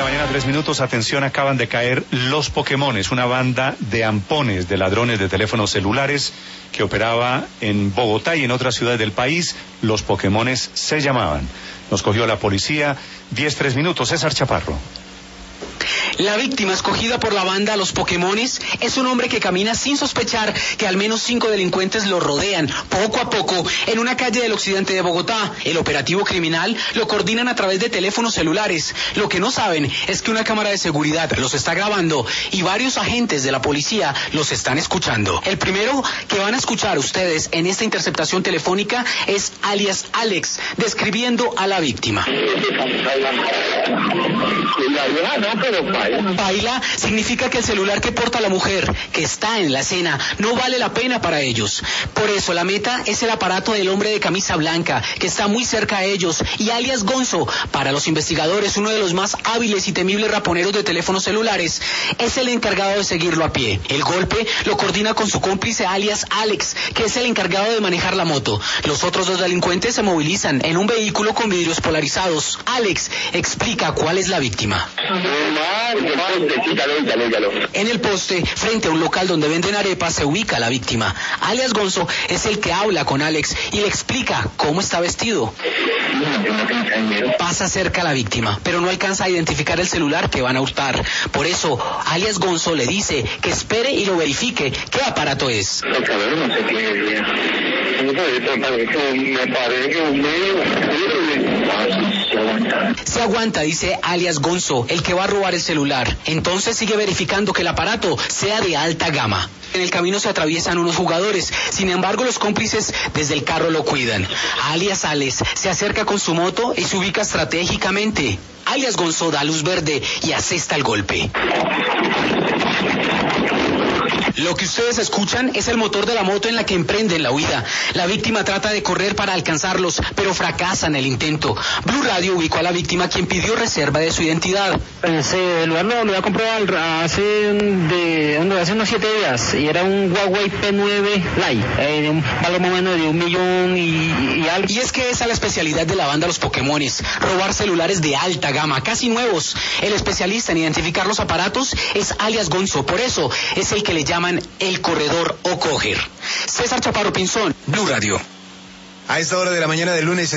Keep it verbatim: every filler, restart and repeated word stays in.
la mañana, tres minutos. Atención, acaban de caer Los Pokémones, una banda de ampones, de ladrones de teléfonos celulares que operaba en Bogotá y en otras ciudades del país. Los Pokémones se llamaban. Nos cogió la policía. Diez, tres minutos. César Chaparro. La víctima escogida por la banda Los Pokémones es un hombre que camina sin sospechar que al menos cinco delincuentes lo rodean poco a poco en una calle del occidente de Bogotá. El operativo criminal lo coordinan a través de teléfonos celulares. Lo que no saben es que una cámara de seguridad los está grabando y varios agentes de la policía los están escuchando. El primero que van a escuchar ustedes en esta interceptación telefónica es alias Alex, describiendo a la víctima. Baila significa que el celular que porta la mujer, que está en la escena, no vale la pena para ellos. Por eso la meta es el aparato del hombre de camisa blanca, que está muy cerca a ellos, y alias Gonzo, para los investigadores uno de los más hábiles y temibles raponeros de teléfonos celulares, es el encargado de seguirlo a pie. El golpe lo coordina con su cómplice alias Alex, que es el encargado de manejar la moto. Los otros dos delincuentes se movilizan en un vehículo con vidrios polarizados. Alex explica cuál es la víctima. En el poste, frente a un local donde venden arepas, se ubica la víctima. Alias Gonzo es el que habla con Alex y le explica cómo está vestido. Pasa cerca a la víctima, pero no alcanza a identificar el celular que van a hurtar. Por eso, alias Gonzo le dice que espere y lo verifique qué aparato es. Se aguanta, dice alias Gonzo, el que va a robar el celular. Entonces sigue verificando que el aparato sea de alta gama. En el camino se atraviesan unos jugadores, sin embargo los cómplices desde el carro lo cuidan. Alias Alex se acerca con su moto y se ubica estratégicamente. Alias Gonzo da luz verde y asesta el golpe. Lo que ustedes escuchan es el motor de la moto en la que emprenden la huida. La víctima trata de correr para alcanzarlos, pero fracasa en el intento. Blue Radio ubicó a la víctima, quien pidió reserva de su identidad. Ese lugar lo, lo había comprado hace, de, hace unos siete días y era un Huawei P nueve Lite, eh, de un valor más o menos de un millón y, y algo. Y es que esa es la especialidad de la banda Los Pokémones, robar celulares de alta gama, casi nuevos. El especialista en identificar los aparatos es alias Gonzo, por eso es el que le llaman el corredor o coger. César Chaparro Pinzón, Blue Radio. A esta hora de la mañana del lunes